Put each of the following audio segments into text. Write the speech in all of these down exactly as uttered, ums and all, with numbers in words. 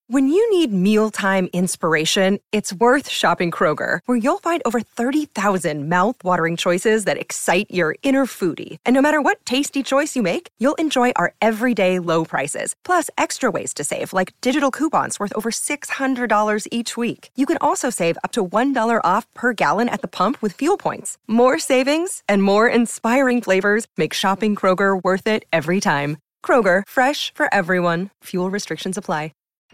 When you need mealtime inspiration, it's worth shopping Kroger, where you'll find over thirty thousand mouth-watering choices that excite your inner foodie. And no matter what tasty choice you make, you'll enjoy our everyday low prices, plus extra ways to save, like digital coupons worth over six hundred dollars each week. You can also save up to one dollar off per gallon at the pump with fuel points. More savings and more inspiring flavors make shopping Kroger worth it every time. Kroger, fresh for everyone. Fuel restrictions apply.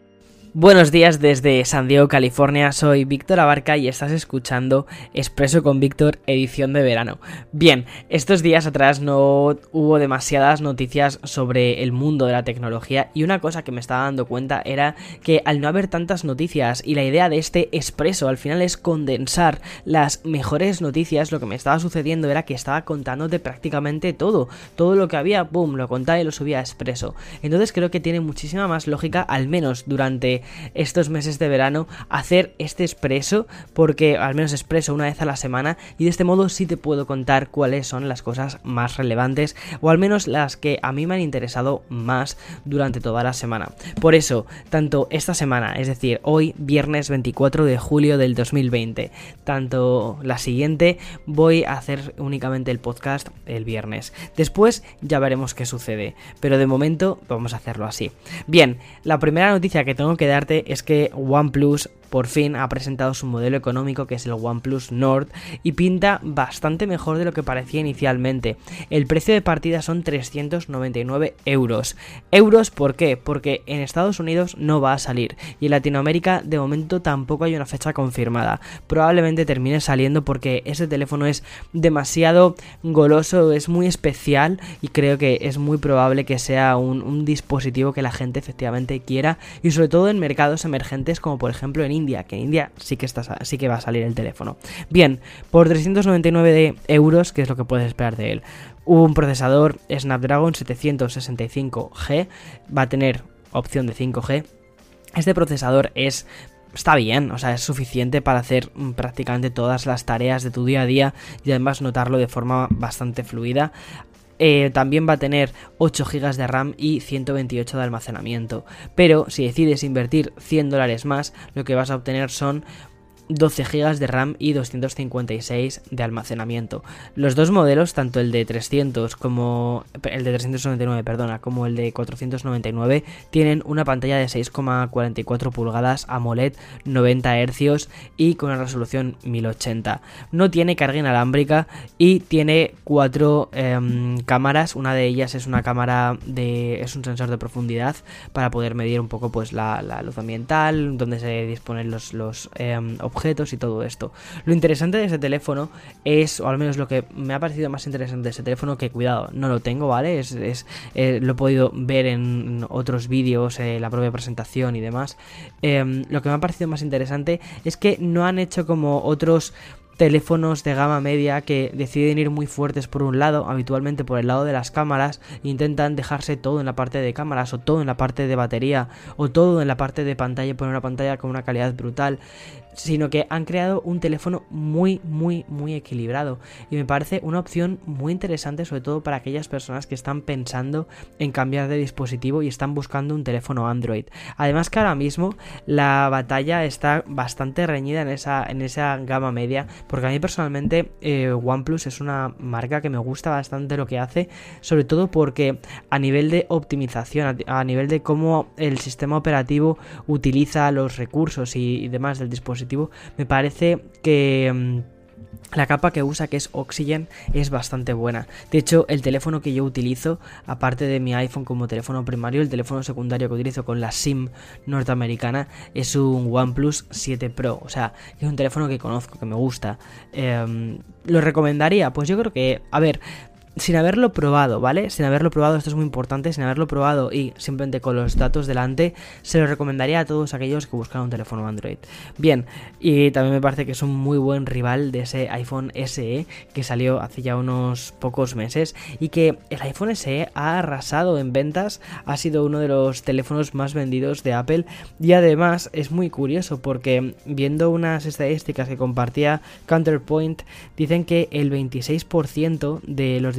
Buenos días desde San Diego, California. Soy Víctor Abarca y estás escuchando Expreso con Víctor, edición de verano. Bien, estos días atrás no hubo demasiadas noticias sobre el mundo de la tecnología y una cosa que me estaba dando cuenta era que al no haber tantas noticias y la idea de este Expreso al final es condensar las mejores noticias, lo que me estaba sucediendo era que estaba contándote prácticamente todo. Todo lo que había, boom, lo contaba y lo subía a Expreso. Entonces creo que tiene muchísima más lógica, al menos durante estos meses de verano, hacer este expreso, porque al menos expreso una vez a la semana, y de este modo sí te puedo contar cuáles son las cosas más relevantes, o al menos las que a mí me han interesado más durante toda la semana. Por eso, tanto esta semana, es decir, hoy viernes veinticuatro de julio del dos mil veinte, tanto la siguiente, voy a hacer únicamente el podcast el viernes. Después ya veremos qué sucede, pero de momento vamos a hacerlo así. Bien, la primera noticia que tengo que darte es que OnePlus por fin ha presentado su modelo económico, que es el OnePlus Nord, y pinta bastante mejor de lo que parecía inicialmente. El precio de partida son trescientos noventa y nueve euros. ¿Euros por qué? Porque en Estados Unidos no va a salir, y en Latinoamérica de momento tampoco hay una fecha confirmada. Probablemente termine saliendo porque ese teléfono es demasiado goloso, es muy especial, y creo que es muy probable que sea un, un dispositivo que la gente efectivamente quiera, y sobre todo en mercados emergentes como por ejemplo en India, que en India sí que, está, sí que va a salir el teléfono. Bien, por trescientos noventa y nueve euros, que es lo que puedes esperar de él. Un procesador Snapdragon setecientos sesenta y cinco G, va a tener opción de cinco G. Este procesador es... está bien, o sea, es suficiente para hacer prácticamente todas las tareas de tu día a día y además notarlo de forma bastante fluida. Eh, también va a tener ocho gigas de RAM y ciento veintiocho de almacenamiento, pero si decides invertir cien dólares más, lo que vas a obtener son doce gigas de RAM y doscientos cincuenta y seis de almacenamiento. Los dos modelos, tanto el de trescientos como el de trescientos noventa y nueve, perdona, como el de cuatrocientos noventa y nueve, tienen una pantalla de seis coma cuarenta y cuatro pulgadas AMOLED, noventa hercios y con una resolución mil ochenta. No tiene carga inalámbrica y tiene cuatro eh, cámaras. Una de ellas es una cámara de es un sensor de profundidad para poder medir un poco pues la, la luz ambiental, donde se disponen los los eh, objetos objetos y todo esto. Lo interesante de este teléfono es, o al menos lo que me ha parecido más interesante de este teléfono, que cuidado, no lo tengo, ¿vale? Es, es eh, lo he podido ver en otros vídeos, eh, la propia presentación y demás. Eh, lo que me ha parecido más interesante es que no han hecho como otros teléfonos de gama media que deciden ir muy fuertes por un lado, habitualmente por el lado de las cámaras, e intentan dejarse todo en la parte de cámaras, o todo en la parte de batería, o todo en la parte de pantalla, poner una pantalla con una calidad brutal, sino que han creado un teléfono muy, muy, muy equilibrado, y me parece una opción muy interesante, sobre todo para aquellas personas que están pensando en cambiar de dispositivo y están buscando un teléfono Android. Además que ahora mismo la batalla está bastante reñida en esa, en esa gama media, porque a mí personalmente eh, OnePlus es una marca que me gusta bastante lo que hace, sobre todo porque a nivel de optimización, a, a nivel de cómo el sistema operativo utiliza los recursos y, y demás del dispositivo, me parece que mmm, la capa que usa, que es Oxygen, es bastante buena. De hecho, el teléfono que yo utilizo, aparte de mi iPhone como teléfono primario, el teléfono secundario que utilizo con la SIM norteamericana es un OnePlus siete Pro. O sea, es un teléfono que conozco, que me gusta. Eh, ¿Lo recomendaría? Pues yo creo que, a ver, sin haberlo probado, ¿vale? Sin haberlo probado, esto es muy importante, sin haberlo probado y simplemente con los datos delante, se lo recomendaría a todos aquellos que buscan un teléfono Android. Bien, y también me parece que es un muy buen rival de ese iPhone S E que salió hace ya unos pocos meses y que el iPhone S E ha arrasado en ventas, ha sido uno de los teléfonos más vendidos de Apple y además es muy curioso porque viendo unas estadísticas que compartía Counterpoint, dicen que el veintiséis por ciento de los dispositivos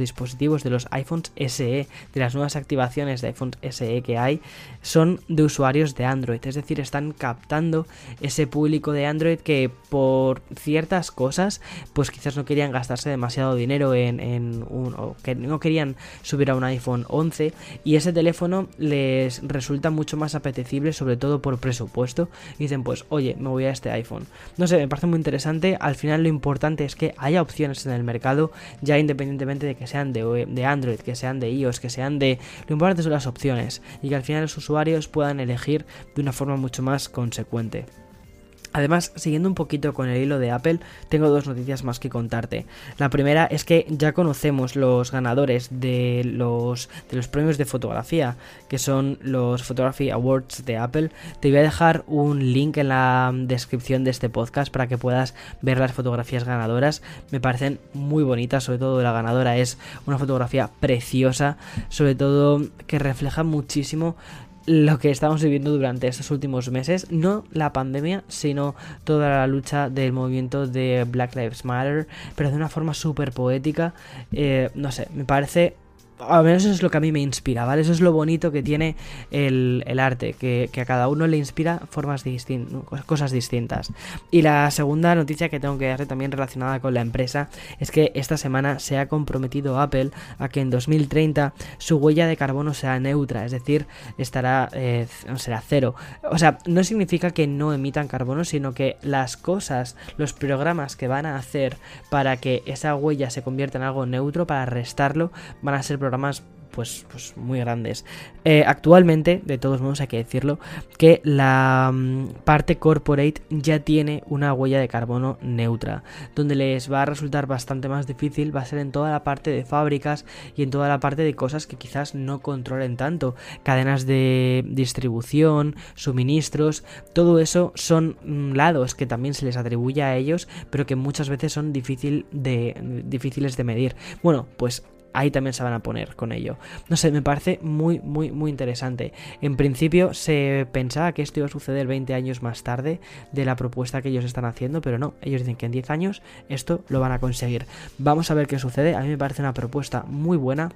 dispositivos, de los iPhones S E, de las nuevas activaciones de iPhones S E que hay, son de usuarios de Android. Es decir, están captando ese público de Android que por ciertas cosas pues quizás no querían gastarse demasiado dinero en, en un, o que no querían subir a un iPhone once, y ese teléfono les resulta mucho más apetecible, sobre todo por presupuesto, y dicen pues oye, me voy a este iPhone. No sé, me parece muy interesante. Al final lo importante es que haya opciones en el mercado, ya independientemente de que sean de, de Android, que sean de iOS, que sean de... Lo importante son las opciones y que al final los usuarios puedan elegir de una forma mucho más consecuente. Además, siguiendo un poquito con el hilo de Apple, tengo dos noticias más que contarte. La primera es que ya conocemos los ganadores de los, de los premios de fotografía, que son los Photography Awards de Apple. Te voy a dejar un link en la descripción de este podcast para que puedas ver las fotografías ganadoras. Me parecen muy bonitas, sobre todo la ganadora es una fotografía preciosa, sobre todo que refleja muchísimo lo que estamos viviendo durante estos últimos meses, no la pandemia, sino toda la lucha del movimiento de Black Lives Matter, pero de una forma súper poética. Eh, no sé, me parece... Al menos eso es lo que a mí me inspira, ¿vale? Eso es lo bonito que tiene el, el arte, que, que a cada uno le inspira formas distintas, cosas distintas. Y la segunda noticia que tengo que darte también relacionada con la empresa es que esta semana se ha comprometido Apple a que en dos mil treinta su huella de carbono sea neutra, es decir, estará eh, será cero. O sea, no significa que no emitan carbono, sino que las cosas, los programas que van a hacer para que esa huella se convierta en algo neutro, para restarlo, van a ser programas programas pues, pues muy grandes. Eh, actualmente, de todos modos hay que decirlo, que la um, parte corporate ya tiene una huella de carbono neutra. Donde les va a resultar bastante más difícil va a ser en toda la parte de fábricas y en toda la parte de cosas que quizás no controlen tanto. Cadenas de distribución, suministros, todo eso son um, lados que también se les atribuye a ellos, pero que muchas veces son difícil de, difíciles de medir. Bueno, pues ahí también se van a poner con ello. No sé, me parece muy, muy, muy interesante. En principio se pensaba que esto iba a suceder veinte años más tarde de la propuesta que ellos están haciendo, pero no, ellos dicen que en diez años esto lo van a conseguir. Vamos a ver qué sucede. A mí me parece una propuesta muy buena.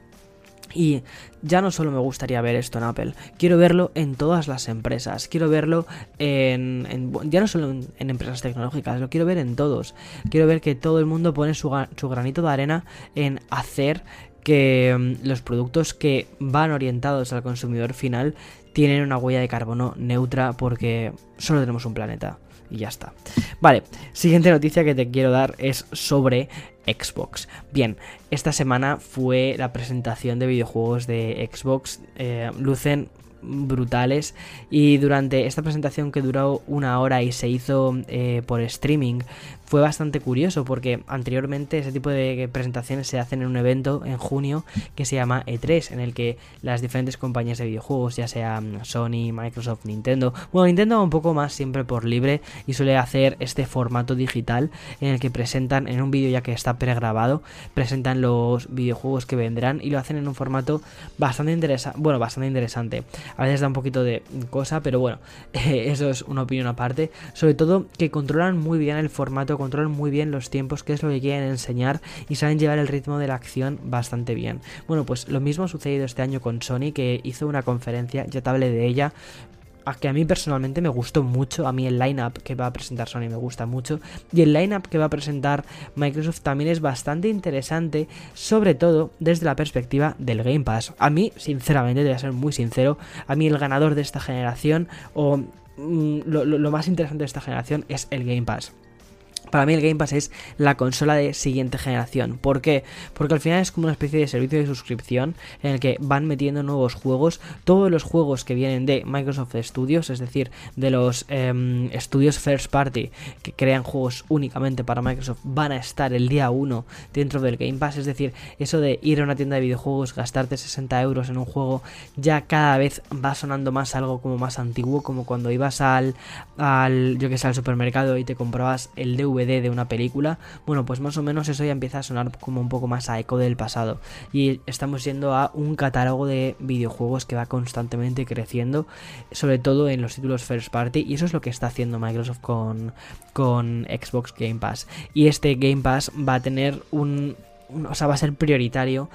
Y ya no solo me gustaría ver esto en Apple, quiero verlo en todas las empresas, quiero verlo en, en ya no solo en, en empresas tecnológicas, lo quiero ver en todos. Quiero ver que todo el mundo pone su, su granito de arena en hacer que um, los productos que van orientados al consumidor final tienen una huella de carbono neutra, porque solo tenemos un planeta. Y ya está. Vale, siguiente noticia que te quiero dar es sobre Xbox. Bien, esta semana fue la presentación de videojuegos de Xbox. Eh, lucen brutales, y durante esta presentación, que duró una hora y se hizo eh, por streaming, fue bastante curioso, porque anteriormente ese tipo de presentaciones se hacen en un evento en junio que se llama E tres, en el que las diferentes compañías de videojuegos, ya sea Sony, Microsoft, Nintendo, bueno, Nintendo un poco más siempre por libre, y suele hacer este formato digital en el que presentan en un vídeo ya que está pregrabado, presentan los videojuegos que vendrán, y lo hacen en un formato bastante interesante, bueno, bastante interesante. A veces da un poquito de cosa, pero bueno, eh, eso es una opinión aparte. Sobre todo que controlan muy bien el formato, controlan muy bien los tiempos, que es lo que quieren enseñar, y saben llevar el ritmo de la acción bastante bien. Bueno, pues lo mismo ha sucedido este año con Sony, que hizo una conferencia, ya te hablé de ella, a que a mí personalmente me gustó mucho. A mí el line-up que va a presentar Sony me gusta mucho, y el line-up que va a presentar Microsoft también es bastante interesante, sobre todo desde la perspectiva del Game Pass. A mí, sinceramente, te voy a ser muy sincero, a mí el ganador de esta generación, o mm, lo, lo, lo más interesante de esta generación, es el Game Pass. Para mí el Game Pass es la consola de siguiente generación. ¿Por qué? Porque al final es como una especie de servicio de suscripción en el que van metiendo nuevos juegos. Todos los juegos que vienen de Microsoft Studios, es decir, de los eh, estudios first party que crean juegos únicamente para Microsoft, van a estar el día uno dentro del Game Pass. Es decir, eso de ir a una tienda de videojuegos, gastarte sesenta euros en un juego, ya cada vez va sonando más algo como más antiguo, como cuando ibas al, al yo que sé, al supermercado y te comprabas el D V D de una película. Bueno, pues más o menos eso ya empieza a sonar como un poco más a eco del pasado, y estamos yendo a un catálogo de videojuegos que va constantemente creciendo, sobre todo en los títulos first party, y eso es lo que está haciendo Microsoft con, con Xbox Game Pass. Y este Game Pass va a tener un o sea, va a ser prioritario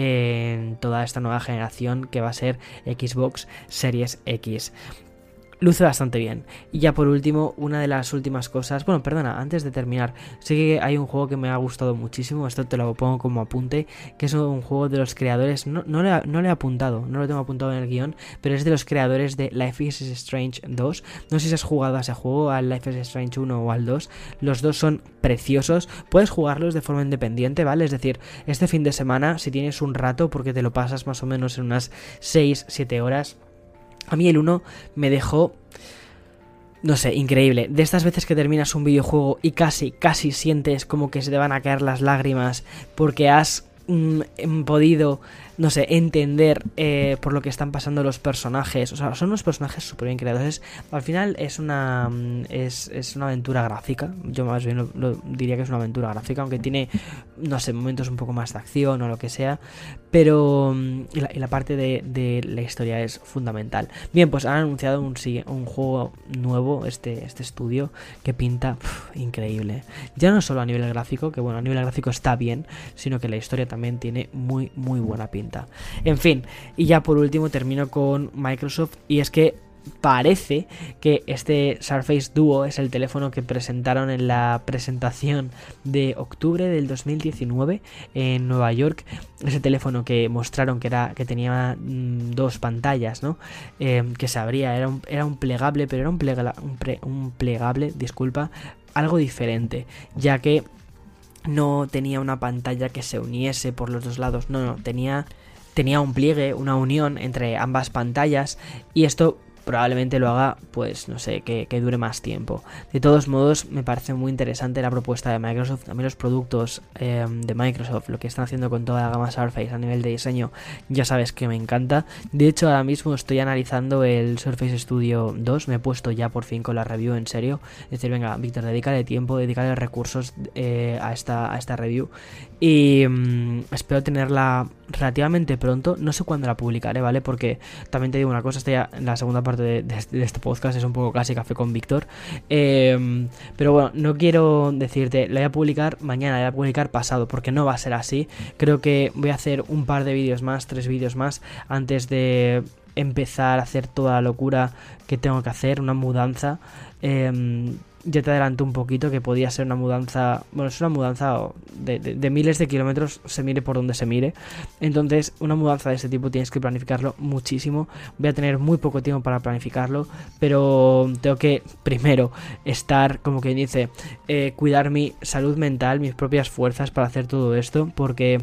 en toda esta nueva generación que va a ser Xbox Series X. Luce bastante bien. Y ya por último, una de las últimas cosas... Bueno, perdona, antes de terminar, sí que hay un juego que me ha gustado muchísimo, esto te lo pongo como apunte, que es un juego de los creadores... No, no, le, no le he apuntado, no lo tengo apuntado en el guión, pero es de los creadores de Life is Strange dos. No sé si has jugado a ese juego, al Life is Strange uno o al dos. Los dos son preciosos. Puedes jugarlos de forma independiente, ¿vale? Es decir, este fin de semana, si tienes un rato, porque te lo pasas más o menos en unas seis siete horas... A mí el uno me dejó, no sé, increíble. De estas veces que terminas un videojuego y casi, casi sientes como que se te van a caer las lágrimas porque has mm, podido, no sé, entender eh, por lo que están pasando los personajes. O sea, son unos personajes súper bien creados. Es, al final es una es, es una aventura gráfica. Yo más bien lo, lo diría que es una aventura gráfica, aunque tiene, no sé, momentos un poco más de acción o lo que sea. Pero y la, y la parte de, de la historia es fundamental. Bien, pues han anunciado un, un juego nuevo, este, este estudio, que pinta pff, increíble. Ya no solo a nivel gráfico, que bueno, a nivel gráfico está bien, sino que la historia también tiene muy, muy buena pinta. En fin, y ya por último termino con Microsoft, y es que parece que este Surface Duo es el teléfono que presentaron en la presentación de octubre del dos mil diecinueve en Nueva York. Ese teléfono que mostraron que era que tenía mmm, dos pantallas, ¿no? Eh, que se abría, era un, era un plegable, pero era un, plega, un, pre, un plegable, disculpa, algo diferente, ya que no tenía una pantalla que se uniese por los dos lados, no, no, tenía, tenía un pliegue, una unión entre ambas pantallas, y esto probablemente lo haga, pues no sé, que, que dure más tiempo. De todos modos, me parece muy interesante la propuesta de Microsoft. También los productos eh, de Microsoft, lo que están haciendo con toda la gama Surface a nivel de diseño, ya sabes que me encanta. De hecho, ahora mismo estoy analizando el Surface Studio dos, me he puesto ya por fin con la review en serio. Es decir, venga, Víctor, dedícale tiempo, dedícale recursos eh, a, esta, a esta review. Y mmm, espero tenerla relativamente pronto. No sé cuándo la publicaré, ¿vale? Porque también te digo una cosa, estoy ya en la segunda parte de, de, de este podcast, es un poco casi café con Víctor. Eh, pero bueno, no quiero decirte, la voy a publicar mañana, la voy a publicar pasado, porque no va a ser así. Creo que voy a hacer un par de vídeos más, tres vídeos más, antes de empezar a hacer toda la locura que tengo que hacer, una mudanza. Eh, Ya te adelanto un poquito que podía ser una mudanza, bueno, es una mudanza de, de, de miles de kilómetros, se mire por donde se mire. Entonces, una mudanza de este tipo tienes que planificarlo muchísimo. Voy a tener muy poco tiempo para planificarlo, pero tengo que primero estar, como quien dice, eh, cuidar mi salud mental, mis propias fuerzas para hacer todo esto, porque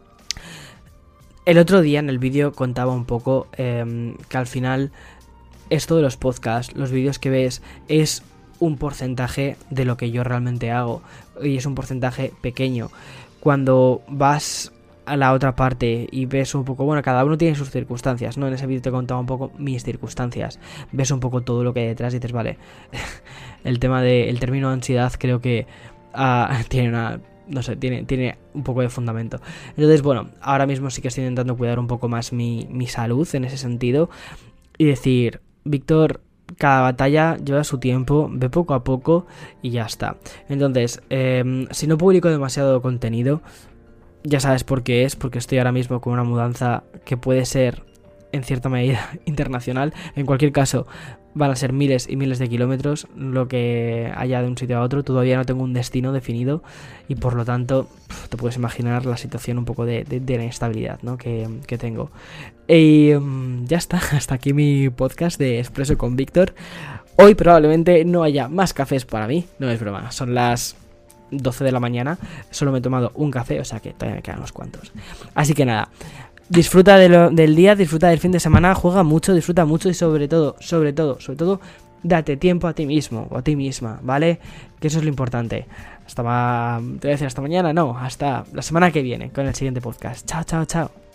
el otro día en el vídeo contaba un poco eh, que al final esto de los podcasts, los vídeos que ves, es un porcentaje de lo que yo realmente hago, y es un porcentaje pequeño. Cuando vas a la otra parte y ves un poco, bueno, cada uno tiene sus circunstancias, ¿no? En ese vídeo te contaba un poco mis circunstancias, ves un poco todo lo que hay detrás y dices, vale, el tema de, el término ansiedad creo que uh, tiene una, no sé, tiene, tiene un poco de fundamento. Entonces, bueno, ahora mismo sí que estoy intentando cuidar un poco más mi, mi salud en ese sentido, y decir, Víctor, cada batalla lleva su tiempo, ve poco a poco y ya está. Entonces, eh, si no publico demasiado contenido, ya sabes por qué es, porque estoy ahora mismo con una mudanza que puede ser en cierta medida internacional. En cualquier caso, van a ser miles y miles de kilómetros lo que haya de un sitio a otro. Todavía no tengo un destino definido y por lo tanto te puedes imaginar la situación un poco de, de, de inestabilidad, ¿no? que, que tengo. Y um, ya está, hasta aquí mi podcast de Expreso con Víctor. Hoy probablemente no haya más cafés para mí, no es broma, son las doce de la mañana, solo me he tomado un café, o sea que todavía me quedan unos cuantos. Así que nada, disfruta de lo, del día, disfruta del fin de semana, juega mucho, disfruta mucho y sobre todo, sobre todo, sobre todo, date tiempo a ti mismo o a ti misma, ¿vale? Que eso es lo importante. Hasta ma... te voy a decir hasta mañana, no, hasta la semana que viene con el siguiente podcast. Chao, chao, chao.